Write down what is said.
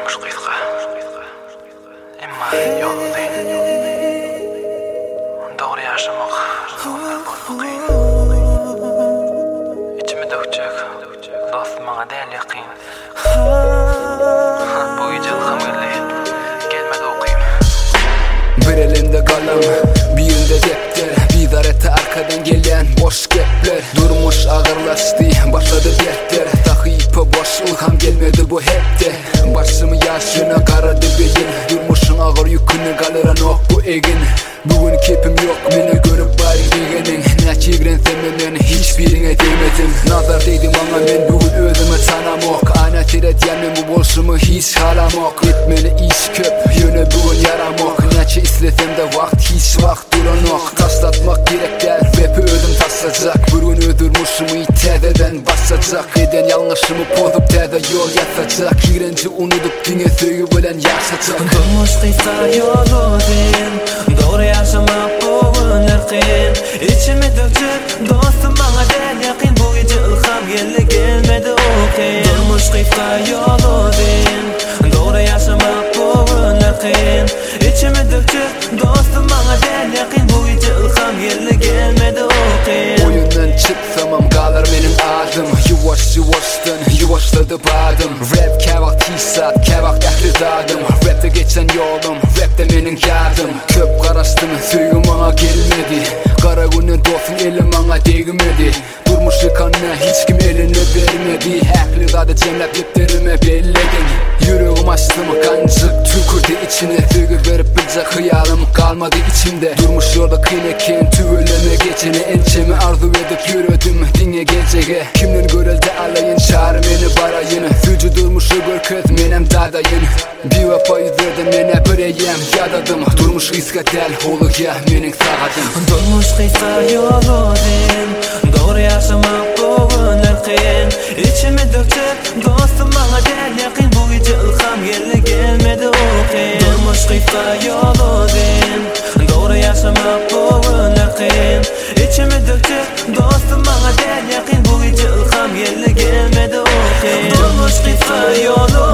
Durmuş kıyıtka Emma yolu değil Doğru yaşamak Onlar bolma kıyın İçimi dökecek Dostum bana değil yakin Bu gece ilham geldi Gelmedi okuyayım Bir elinde kalem, bir yönde defter Bidarete arkadan gelen boş gepler Durmuş ağırlaştı, başladı dertler Takı ipe boş, ilham gelmedi bu hepte Başımı yaşına karadı beyin Durmuşun ağır yükünü kalıran ok bu egin Bugün kepim yok, meni görüp bari degenin Neçe igrensemem hiçbirine değmedim Nazar değdim ama ben bugün özüme tanamok Ana teret yanım bu bolşumu hiç halamok Etmeni iş köp, yönü bugün yaramok Neçe islesem de vakt hiç vakt duranok Taşlatmak gerek der, rapi ödüm taşlayacak Bugün öldürmüşümü tededen başlayacak Eden yanlışımı bozup tede yol yatacak İğrenci unutup dine söğü bilen yaşayacak Durmuş kıysa yolu din Doğru yaşamak bu günler kıyın İçimi dökecek dostum bana del yakin Bu gece ilham gelmedi okuyun Durmuş kıysa yolu din Doğru yaşamak bu günler kıyın İçimi dökecek dostum bana del yakin Bu gece ilham gelmedi okuyun Oyundan çıksamam kalır benim adım Yuvaş yavaşladı badım Rap kevak t-sat kevak ehli zadım Rap'te geçen yolum rap'te benim yardım Köp karastım söygüm bana gelmedi Kara günü dostum elim bana değmedi Durmuş yıkanına hiç kim elini vermedi Ehli zadı cemlet liplerime belledin Yüreğim açtım kancık tükürdü içine Söygü verip bilecek hıyalım kalmadı içimde Durmuş yolda kıynekken tüvöleme geçeni Ençemi arzu edip yürüdüm dinle geceye Kimden görüldü alayın çağrı beni barayın Sücü durmuşu görköz menem dadayın Bir vapayı verdim mene bireyem yadadım Durmuş iska del holu ya menin sağadım Durmuş kıysa yolu din Doğru yaşamak bu günler kıyın İçimi dökecek dostum bana del yakin Bu gece ilham gelmedi okuyun Durmuş kıysa yolu din Doğru yaşamak bu günler kıyın İçimi dökecek dostum bana del yakin Bu gece ilham gelmedi okuyun Durmuş kıysa yolu